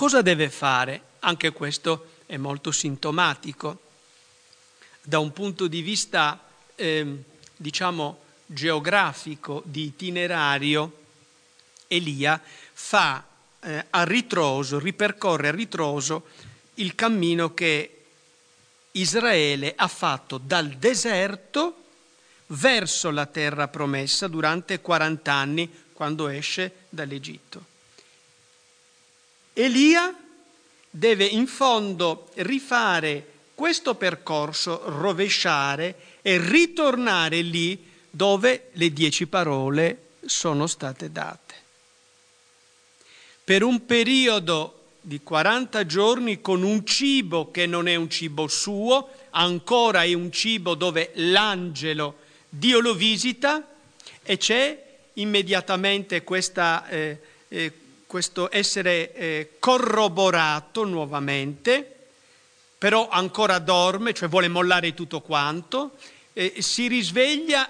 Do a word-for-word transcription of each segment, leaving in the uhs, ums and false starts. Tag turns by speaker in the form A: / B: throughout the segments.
A: cosa deve fare? Anche questo è molto sintomatico. Da un punto di vista, eh, diciamo, geografico, di itinerario, Elia fa eh, a ritroso, ripercorre a ritroso il cammino che Israele ha fatto dal deserto verso la terra promessa durante quaranta anni, quando esce dall'Egitto. Elia deve in fondo rifare questo percorso, rovesciare e ritornare lì dove le dieci parole sono state date. Per un periodo di quaranta giorni con un cibo che non è un cibo suo, ancora è un cibo dove l'angelo Dio lo visita e c'è immediatamente questa, eh, eh, questo essere eh, corroborato nuovamente, però ancora dorme, cioè vuole mollare tutto quanto, eh, si risveglia,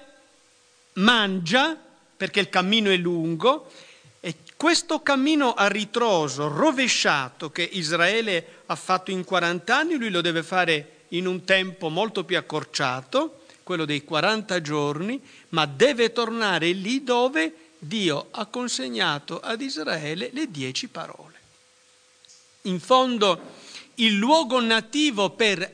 A: mangia perché il cammino è lungo. E questo cammino a ritroso, rovesciato, che Israele ha fatto in quaranta anni, lui lo deve fare in un tempo molto più accorciato, quello dei quaranta giorni, ma deve tornare lì dove Dio ha consegnato ad Israele le dieci parole. In fondo, il luogo nativo per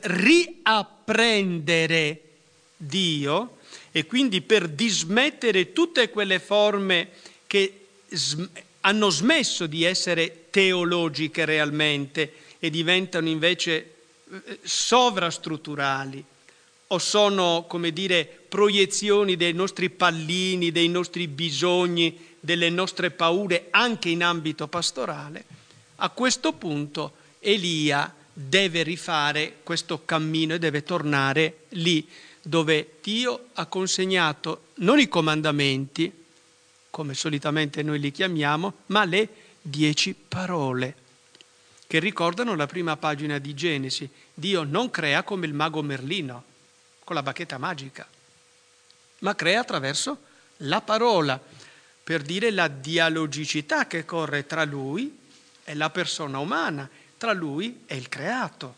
A: riapprendere Dio e quindi per dismettere tutte quelle forme che hanno smesso di essere teologiche realmente e diventano invece sovrastrutturali o sono, come dire, proiezioni dei nostri pallini, dei nostri bisogni, delle nostre paure anche in ambito pastorale. A questo punto Elia deve rifare questo cammino e deve tornare lì dove Dio ha consegnato non i comandamenti, come solitamente noi li chiamiamo, ma le dieci parole, che ricordano la prima pagina di Genesi. Dio non crea come il mago Merlino, con la bacchetta magica, ma crea attraverso la parola, per dire la dialogicità che corre tra lui e la persona umana, tra lui e il creato.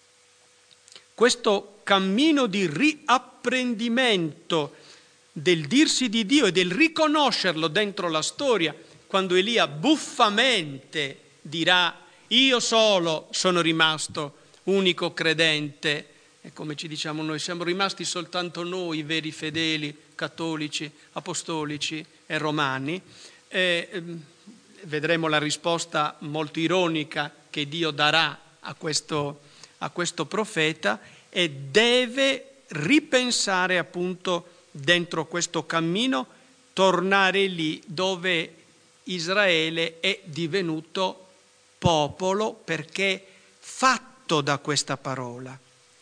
A: Questo cammino di riapprendimento del dirsi di Dio e del riconoscerlo dentro la storia, quando Elia buffamente dirà io solo sono rimasto unico credente, e come ci diciamo noi, siamo rimasti soltanto noi veri fedeli, cattolici, apostolici e romani, e, eh, vedremo la risposta molto ironica che Dio darà a questo, a questo profeta, e deve ripensare appunto dentro questo cammino, tornare lì dove Israele è divenuto popolo perché fatto da questa parola.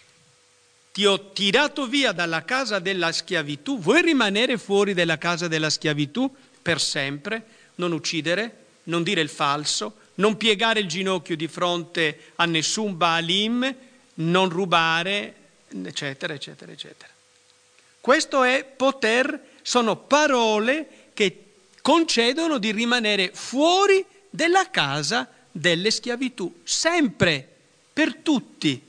A: Ti ho tirato via dalla casa della schiavitù, vuoi rimanere fuori dalla casa della schiavitù per sempre? Non uccidere, non dire il falso, non piegare il ginocchio di fronte a nessun Baalim, non rubare, eccetera, eccetera, eccetera. Questo è poter, sono parole che concedono di rimanere fuori della casa delle schiavitù, sempre, per tutti.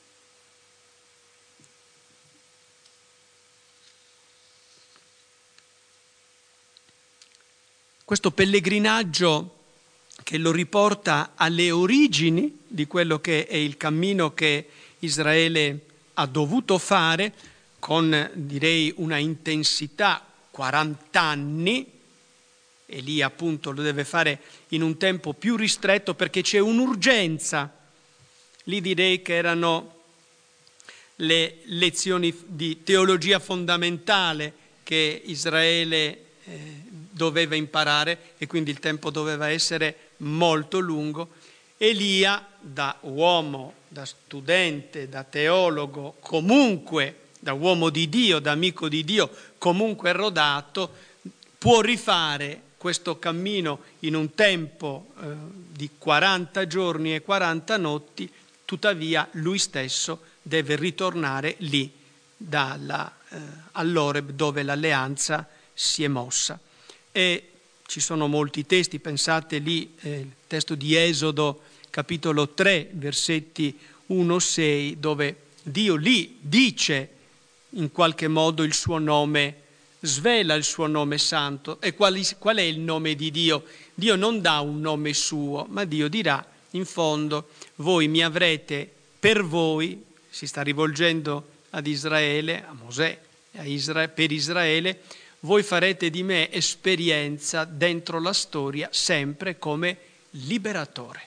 A: Questo pellegrinaggio che lo riporta alle origini di quello che è il cammino che Israele ha dovuto fare, con, direi, una intensità, quaranta anni, e lì appunto lo deve fare in un tempo più ristretto perché c'è un'urgenza. Lì direi che erano le lezioni di teologia fondamentale che Israele eh, doveva imparare, e quindi il tempo doveva essere molto lungo. Elia, da uomo, da studente, da teologo, comunque da uomo di Dio, da amico di Dio, comunque rodato, può rifare questo cammino in un tempo eh, di quaranta giorni e quaranta notti, tuttavia lui stesso deve ritornare lì, dalla, eh, all'Oreb, dove l'alleanza si è mossa. E ci sono molti testi, pensate lì, eh, il testo di Esodo capitolo tre, versetti uno sei, dove Dio lì dice in qualche modo il suo nome, svela il suo nome santo. E qual, qual è il nome di Dio? Dio non dà un nome suo, ma Dio dirà, in fondo, voi mi avrete per voi, si sta rivolgendo ad Israele, a Mosè, a Isra- per Israele, voi farete di me esperienza dentro la storia sempre come liberatore.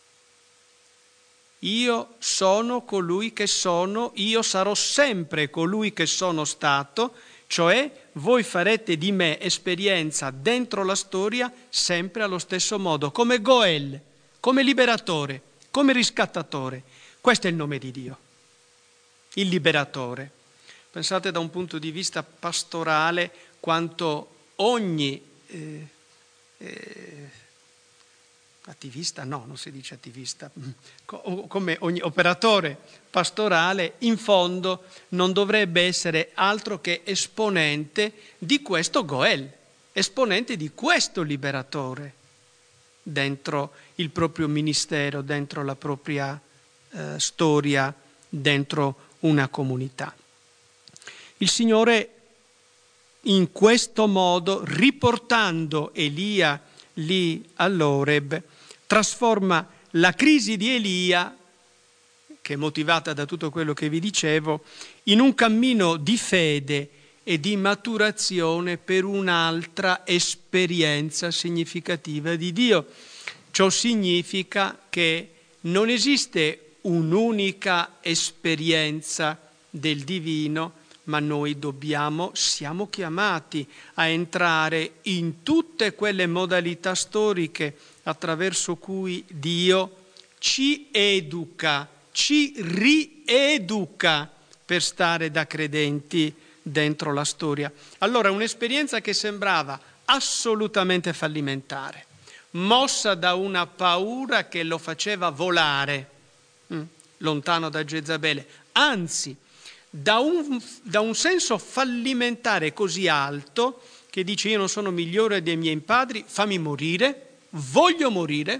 A: Io sono colui che sono, io sarò sempre colui che sono stato, cioè voi farete di me esperienza dentro la storia sempre allo stesso modo, come Goel, come liberatore, come riscattatore. Questo è il nome di Dio, il liberatore. Pensate da un punto di vista pastorale quanto ogni eh, eh, attivista, no, non si dice attivista, come ogni operatore pastorale, in fondo non dovrebbe essere altro che esponente di questo Goel, esponente di questo liberatore dentro il proprio ministero, dentro la propria eh, storia, dentro una comunità. Il Signore in questo modo, riportando Elia lì all'Oreb, trasforma la crisi di Elia, che è motivata da tutto quello che vi dicevo, in un cammino di fede e di maturazione per un'altra esperienza significativa di Dio. Ciò significa che non esiste un'unica esperienza del divino, ma noi dobbiamo, siamo chiamati a entrare in tutte quelle modalità storiche attraverso cui Dio ci educa, ci rieduca per stare da credenti dentro la storia. Allora, un'esperienza che sembrava assolutamente fallimentare, mossa da una paura che lo faceva volare hm, lontano da Jezabele, anzi, Da un, da un senso fallimentare così alto che dice io non sono migliore dei miei padri, fammi morire, voglio morire,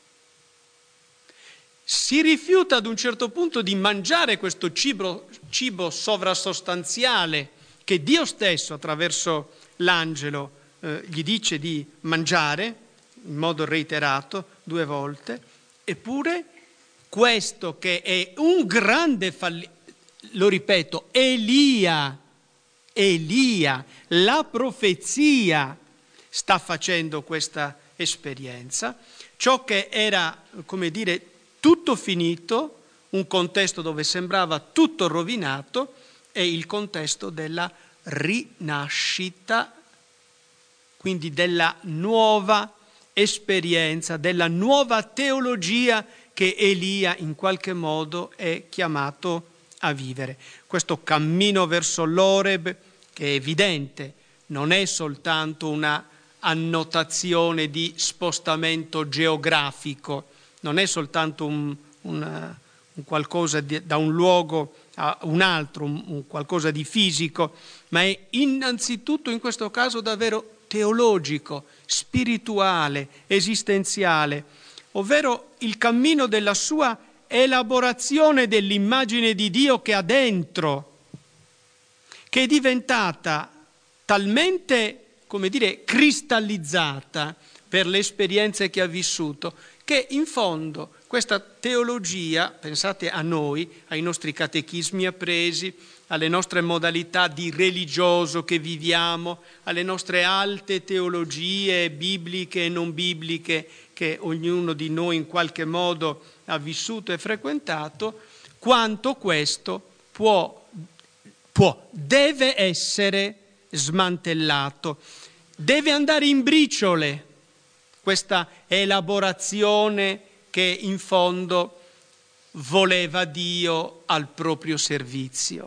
A: si rifiuta ad un certo punto di mangiare questo cibo, cibo sovrasostanziale che Dio stesso attraverso l'angelo eh, gli dice di mangiare in modo reiterato due volte, eppure questo che è un grande fallimento, lo ripeto, Elia, Elia, la profezia sta facendo questa esperienza, ciò che era, come dire, tutto finito, un contesto dove sembrava tutto rovinato, è il contesto della rinascita, quindi della nuova esperienza, della nuova teologia che Elia in qualche modo è chiamato a vivere. Questo cammino verso l'Oreb, che è evidente, non è soltanto una annotazione di spostamento geografico, non è soltanto un, un, un qualcosa di, da un luogo a un altro, un, un qualcosa di fisico, ma è innanzitutto in questo caso davvero teologico, spirituale, esistenziale, ovvero il cammino della sua elaborazione dell'immagine di Dio che ha dentro, che è diventata talmente, come dire, cristallizzata per le esperienze che ha vissuto, che in fondo questa teologia, pensate a noi, ai nostri catechismi appresi, alle nostre modalità di religioso che viviamo, alle nostre alte teologie bibliche e non bibliche che ognuno di noi in qualche modo ha vissuto e frequentato, quanto questo può, può, deve essere smantellato, deve andare in briciole questa elaborazione che in fondo voleva Dio al proprio servizio.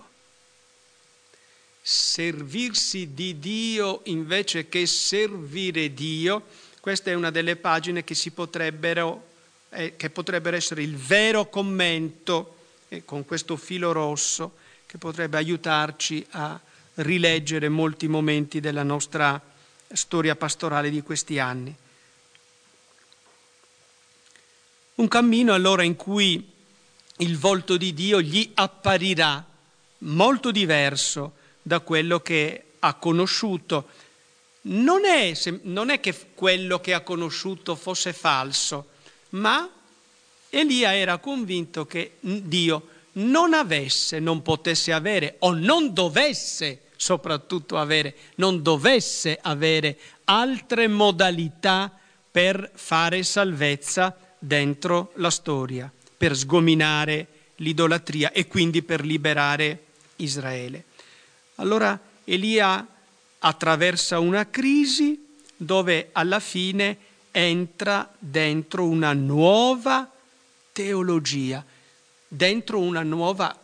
A: Servirsi di Dio invece che servire Dio, questa è una delle pagine che si potrebbero eh, che potrebbero essere il vero commento eh, con questo filo rosso che potrebbe aiutarci a rileggere molti momenti della nostra storia pastorale di questi anni. Un cammino allora in cui il volto di Dio gli apparirà molto diverso da quello che ha conosciuto. Non è, non è che quello che ha conosciuto fosse falso, ma Elia era convinto che Dio non avesse, non potesse avere o non dovesse soprattutto avere, non dovesse avere altre modalità per fare salvezza dentro la storia, per sgominare l'idolatria e quindi per liberare Israele. Allora Elia attraversa una crisi dove alla fine entra dentro una nuova teologia, dentro una nuova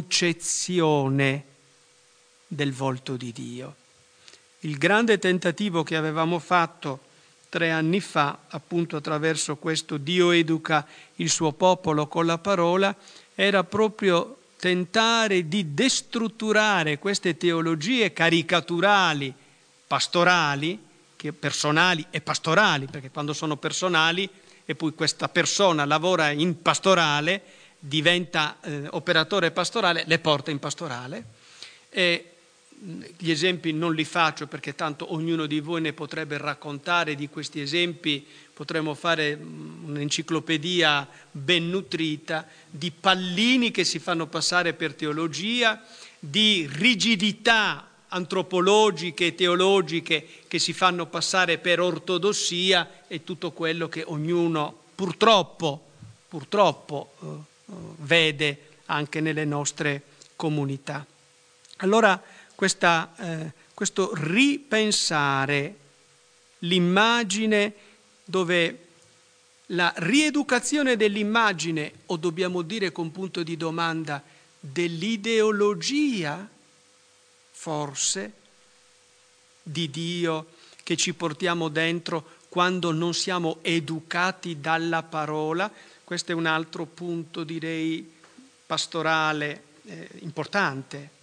A: concezione del volto di Dio. Il grande tentativo che avevamo fatto tre anni fa, appunto attraverso questo Dio educa il suo popolo con la parola, era proprio tentare di destrutturare queste teologie caricaturali, pastorali, che personali e pastorali, perché quando sono personali e poi questa persona lavora in pastorale, diventa eh, operatore pastorale, le porta in pastorale. E gli esempi non li faccio perché tanto ognuno di voi ne potrebbe raccontare di questi esempi, potremmo fare un'enciclopedia ben nutrita di pallini che si fanno passare per teologia, di rigidità antropologiche e teologiche che si fanno passare per ortodossia e tutto quello che ognuno purtroppo, purtroppo eh, vede anche nelle nostre comunità. Allora questa, eh, questo ripensare l'immagine, dove la rieducazione dell'immagine, o dobbiamo dire con punto di domanda, dell'ideologia, forse, di Dio che ci portiamo dentro quando non siamo educati dalla parola. Questo è un altro punto, direi, pastorale eh, importante.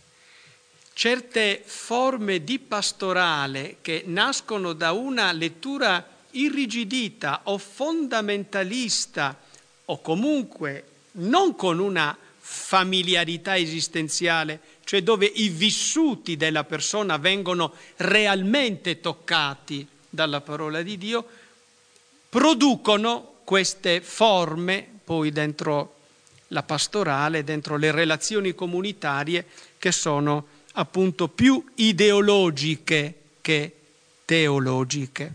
A: Certe forme di pastorale che nascono da una lettura irrigidita o fondamentalista o comunque non con una familiarità esistenziale, cioè dove i vissuti della persona vengono realmente toccati dalla parola di Dio, producono queste forme poi dentro la pastorale, dentro le relazioni comunitarie che sono appunto più ideologiche che teologiche.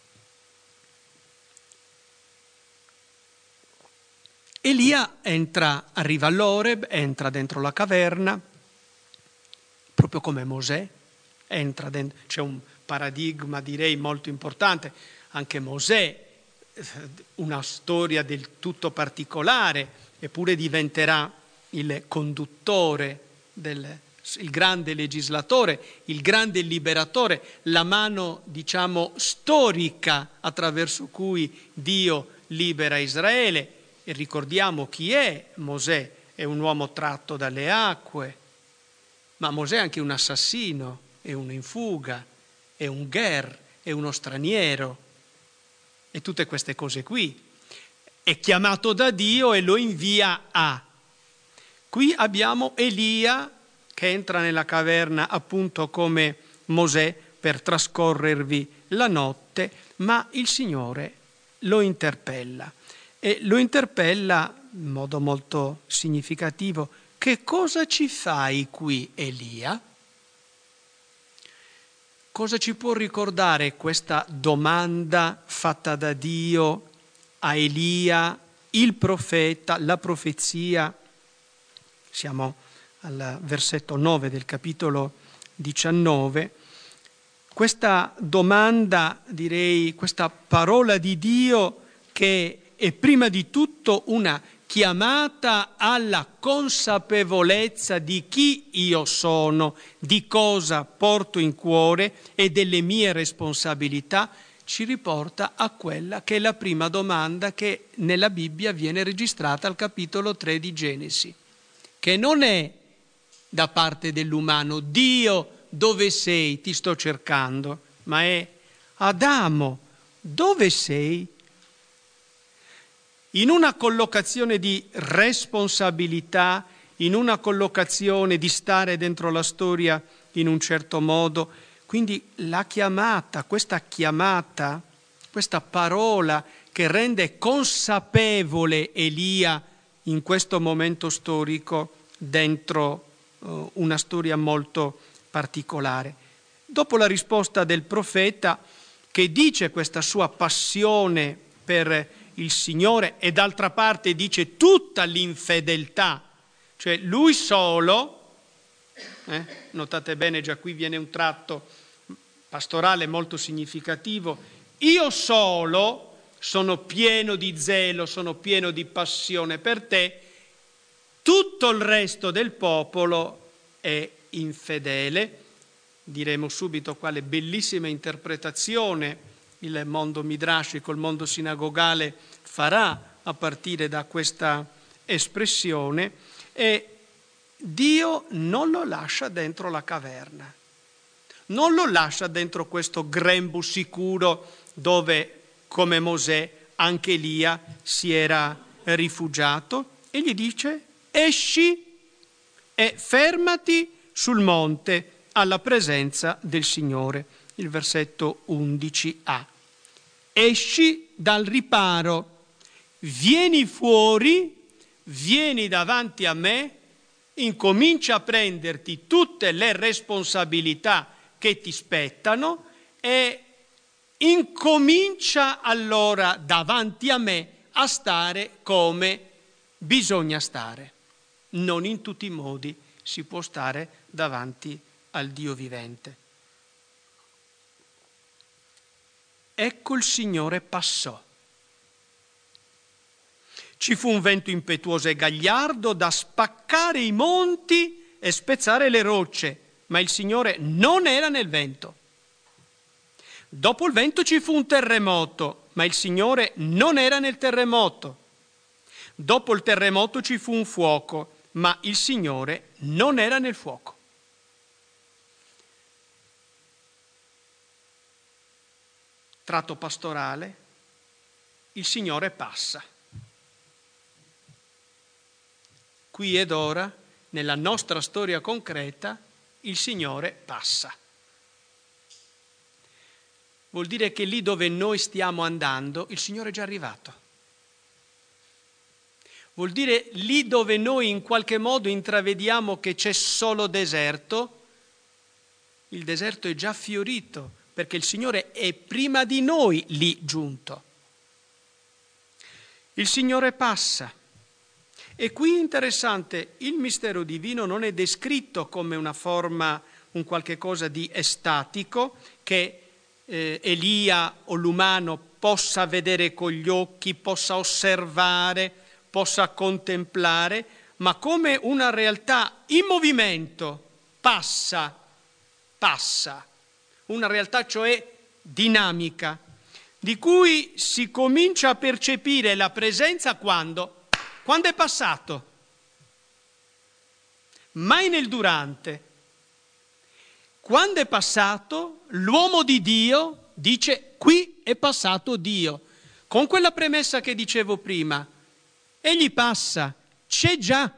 A: Elia entra, arriva all'Oreb, entra dentro la caverna, proprio come Mosè, entra dentro, c'è un paradigma direi molto importante, anche Mosè, una storia del tutto particolare, eppure diventerà il conduttore del il grande legislatore, il grande liberatore, la mano, diciamo, storica attraverso cui Dio libera Israele. E ricordiamo chi è Mosè, è un uomo tratto dalle acque, ma Mosè è anche un assassino, è uno in fuga, è un ger, è uno straniero, e tutte queste cose qui. È chiamato da Dio e lo invia a. Qui abbiamo Elia che entra nella caverna appunto come Mosè per trascorrervi la notte, ma il Signore lo interpella e lo interpella in modo molto significativo. Che cosa ci fai qui, Elia? Cosa ci può ricordare questa domanda fatta da Dio a Elia, il profeta, la profezia? Siamo al versetto nove del capitolo diciannove, questa domanda, direi, questa parola di Dio che è prima di tutto una chiamata alla consapevolezza di chi io sono, di cosa porto in cuore e delle mie responsabilità, ci riporta a quella che è la prima domanda che nella Bibbia viene registrata al capitolo tre di Genesi, che non è da parte dell'umano, Dio, dove sei? Ti sto cercando, ma è Adamo, dove sei? in una collocazione di responsabilità, in una collocazione di stare dentro la storia in un certo modo. Quindi la chiamata, questa chiamata, questa parola che rende consapevole Elia in questo momento storico dentro uh, una storia molto particolare. Dopo la risposta del profeta che dice questa sua passione per il Signore e d'altra parte dice tutta l'infedeltà, cioè lui solo, eh, notate bene già qui viene un tratto pastorale molto significativo, io solo sono pieno di zelo, sono pieno di passione per te, tutto il resto del popolo è infedele. Diremo subito quale bellissima interpretazione il mondo midrashico, il mondo sinagogale farà a partire da questa espressione, e Dio non lo lascia dentro la caverna, non lo lascia dentro questo grembo sicuro dove, come Mosè, anche Elia si era rifugiato, e gli dice: esci e fermati sul monte alla presenza del Signore. Il versetto undici a. Esci dal riparo, vieni fuori, vieni davanti a me, incomincia a prenderti tutte le responsabilità che ti spettano e incomincia allora davanti a me a stare come bisogna stare. Non in tutti i modi si può stare davanti al Dio vivente. Ecco il Signore passò. Ci fu un vento impetuoso e gagliardo da spaccare i monti e spezzare le rocce, ma il Signore non era nel vento. Dopo il vento ci fu un terremoto, ma il Signore non era nel terremoto. Dopo il terremoto ci fu un fuoco, ma il Signore non era nel fuoco. Tratto pastorale, il Signore passa. Qui ed ora, nella nostra storia concreta, il Signore passa. Vuol dire che lì dove noi stiamo andando, il Signore è già arrivato. Vuol dire lì dove noi in qualche modo intravediamo che c'è solo deserto, il deserto è già fiorito, perché il Signore è prima di noi lì giunto. Il Signore passa. E qui interessante, il mistero divino non è descritto come una forma, un qualche cosa di estatico che eh, Elia o l'umano possa vedere con gli occhi, possa osservare, possa contemplare, ma come una realtà in movimento, passa, passa, una realtà cioè dinamica, di cui si comincia a percepire la presenza quando? Quando è passato, mai nel durante. Quando è passato, l'uomo di Dio dice: qui è passato Dio, con quella premessa che dicevo prima. Egli passa, c'è già.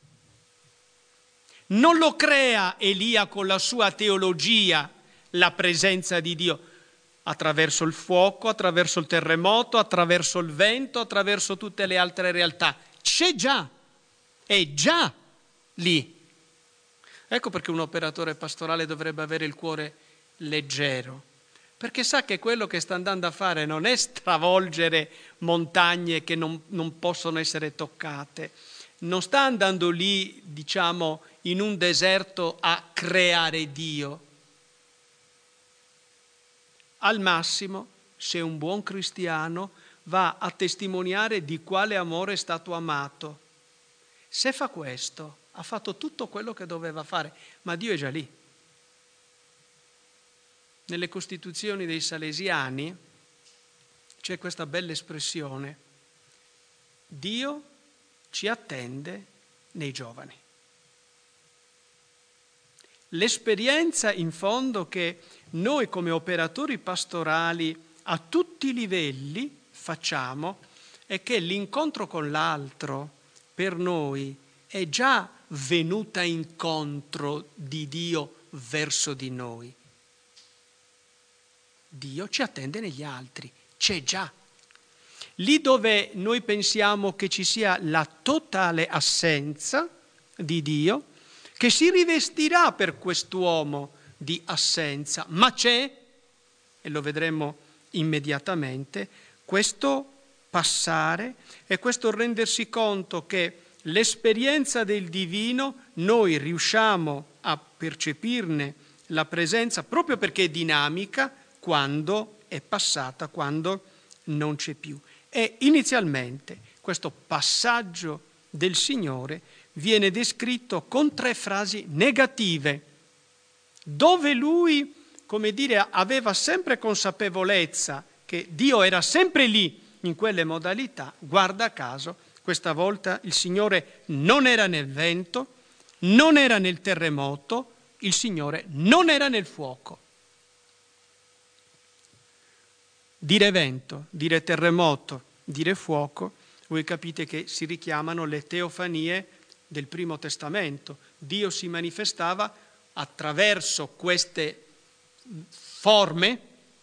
A: Non lo crea Elia con la sua teologia, la presenza di Dio, attraverso il fuoco, attraverso il terremoto, attraverso il vento, attraverso tutte le altre realtà. C'è già, è già lì. Ecco perché un operatore pastorale dovrebbe avere il cuore leggero, perché sa che quello che sta andando a fare non è stravolgere montagne che non, non possono essere toccate, non sta andando lì, diciamo, in un deserto a creare Dio. Al massimo, se un buon cristiano va a testimoniare di quale amore è stato amato. Se fa questo, ha fatto tutto quello che doveva fare, ma Dio è già lì. Nelle Costituzioni dei Salesiani c'è questa bella espressione: Dio ci attende nei giovani. L'esperienza in fondo che noi come operatori pastorali a tutti i livelli facciamo è che l'incontro con l'altro per noi è già venuta incontro di Dio verso di noi. Dio ci attende negli altri, c'è già. Lì dove noi pensiamo che ci sia la totale assenza di Dio, che si rivestirà per quest'uomo di assenza, ma c'è, e lo vedremo immediatamente, questo passare e questo rendersi conto che l'esperienza del divino noi riusciamo a percepirne la presenza proprio perché è dinamica quando è passata, quando non c'è più. E inizialmente questo passaggio del Signore viene descritto con tre frasi negative, dove lui, come dire, aveva sempre consapevolezza che Dio era sempre lì in quelle modalità. Guarda caso, questa volta il Signore non era nel vento, non era nel terremoto, il Signore non era nel fuoco. Dire vento, dire terremoto, dire fuoco, voi capite che si richiamano le teofanie del Primo Testamento. Dio si manifestava attraverso queste forme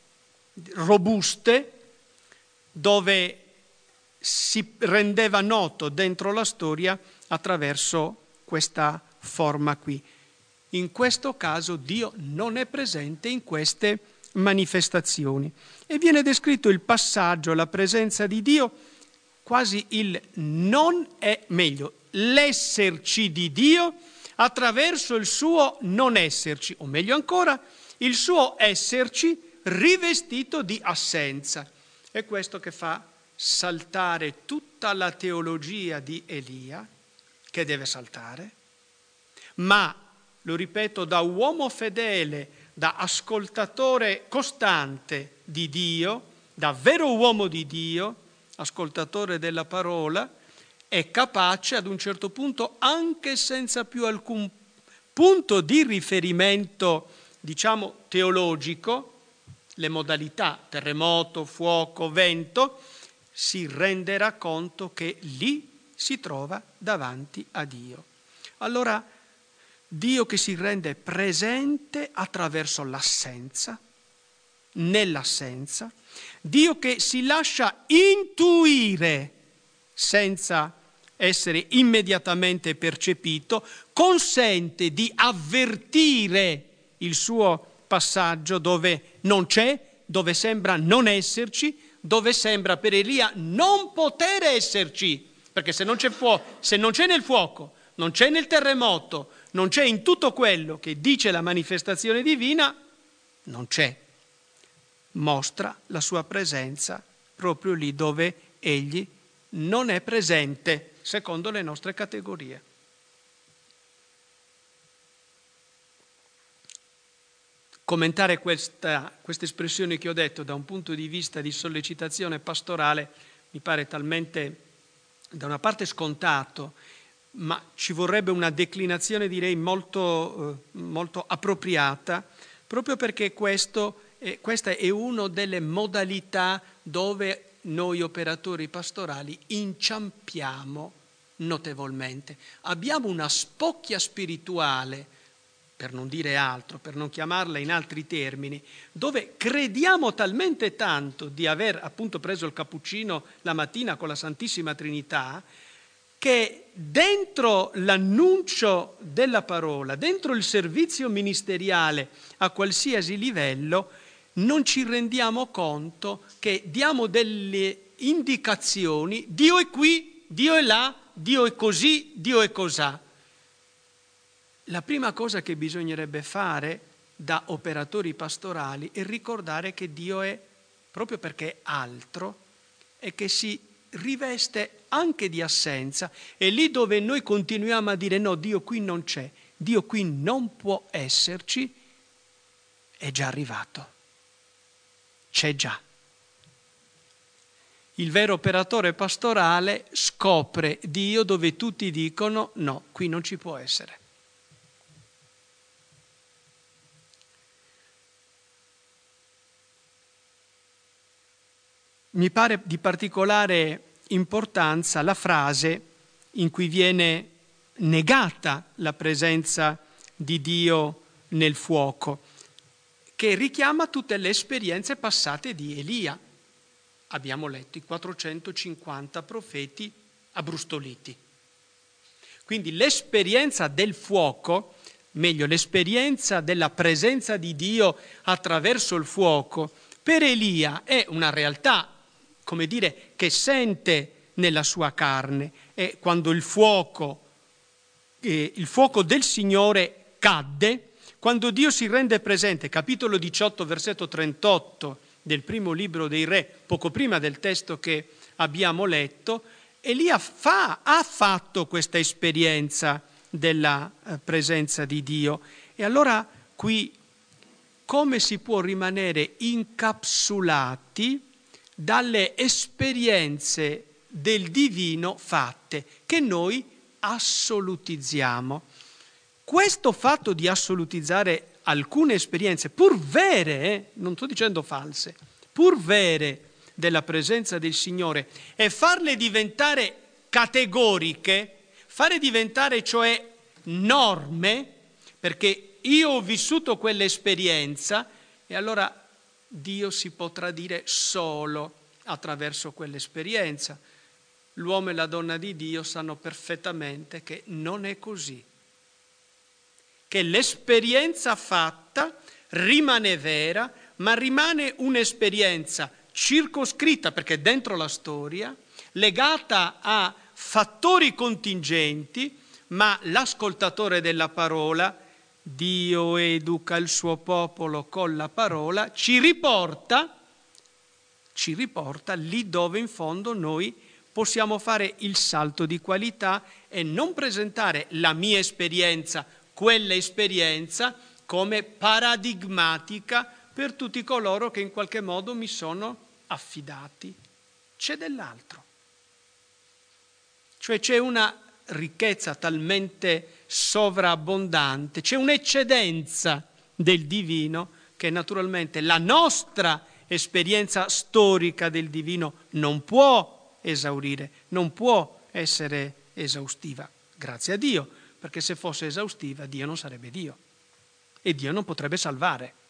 A: robuste dove si rendeva noto dentro la storia attraverso questa forma qui. In questo caso Dio non è presente in queste manifestazioni e viene descritto il passaggio, la presenza di Dio, quasi il non è meglio, l'esserci di Dio attraverso il suo non esserci, o meglio ancora, il suo esserci rivestito di assenza. È questo che fa saltare tutta la teologia di Elia, che deve saltare, ma, lo ripeto, da uomo fedele, da ascoltatore costante di Dio, da vero uomo di Dio, ascoltatore della parola, è capace ad un certo punto, anche senza più alcun punto di riferimento, diciamo, teologico, le modalità terremoto, fuoco, vento, si renderà conto che lì si trova davanti a Dio. Allora, Dio che si rende presente attraverso l'assenza, nell'assenza, Dio che si lascia intuire senza essere immediatamente percepito, consente di avvertire il suo passaggio dove non c'è, dove sembra non esserci, dove sembra per Elia non poter esserci, perché se non c'è fuoco, se non c'è nel fuoco, non c'è nel terremoto, non c'è in tutto quello che dice la manifestazione divina, non c'è. Mostra la sua presenza proprio lì dove egli non è presente, secondo le nostre categorie. Commentare questa, questa espressione che ho detto da un punto di vista di sollecitazione pastorale mi pare talmente, da una parte, scontato, ma ci vorrebbe una declinazione, direi, molto, eh, molto appropriata, proprio perché questo, eh, questa è una delle modalità dove noi operatori pastorali inciampiamo notevolmente. Abbiamo una spocchia spirituale, per non dire altro, per non chiamarla in altri termini, dove crediamo talmente tanto di aver appunto preso il cappuccino la mattina con la Santissima Trinità, che dentro l'annuncio della parola, dentro il servizio ministeriale a qualsiasi livello, non ci rendiamo conto che diamo delle indicazioni, Dio è qui, Dio è là, Dio è così, Dio è cosà. La prima cosa che bisognerebbe fare da operatori pastorali è ricordare che Dio è, proprio perché è altro, e che si riveste anche di assenza, e lì dove noi continuiamo a dire no, Dio qui non c'è, Dio qui non può esserci, è già arrivato, c'è già. Il vero operatore pastorale scopre Dio dove tutti dicono no, qui non ci può essere. Mi pare di particolare importanza la frase in cui viene negata la presenza di Dio nel fuoco, che richiama tutte le esperienze passate di Elia. Abbiamo letto i quattrocentocinquanta profeti abbrustoliti. Quindi l'esperienza del fuoco, meglio l'esperienza della presenza di Dio attraverso il fuoco, per Elia è una realtà, come dire, che sente nella sua carne. E quando il fuoco, eh, il fuoco del Signore cadde, quando Dio si rende presente, capitolo diciotto, versetto trentotto del primo libro dei Re, poco prima del testo che abbiamo letto, Elia fa, ha fatto questa esperienza della eh, presenza di Dio. E allora qui come si può rimanere incapsulati dalle esperienze del divino fatte, che noi assolutizziamo? Questo fatto di assolutizzare alcune esperienze, pur vere, eh, non sto dicendo false, pur vere della presenza del Signore, e farle diventare categoriche, fare diventare cioè norme, perché io ho vissuto quell'esperienza e allora Dio si potrà dire solo attraverso quell'esperienza. L'uomo e la donna di Dio sanno perfettamente che non è così, che l'esperienza fatta rimane vera, ma rimane un'esperienza circoscritta, perché dentro la storia, legata a fattori contingenti, ma l'ascoltatore della parola, Dio educa il suo popolo con la parola, ci riporta, ci riporta lì dove in fondo noi possiamo fare il salto di qualità e non presentare la mia esperienza, quella esperienza, come paradigmatica per tutti coloro che in qualche modo mi sono affidati. C'è dell'altro. Cioè c'è una ricchezza talmente sovrabbondante, c'è un'eccedenza del divino che naturalmente la nostra esperienza storica del divino non può esaurire, non può essere esaustiva. Grazie a Dio, perché se fosse esaustiva Dio non sarebbe Dio e Dio non potrebbe salvare.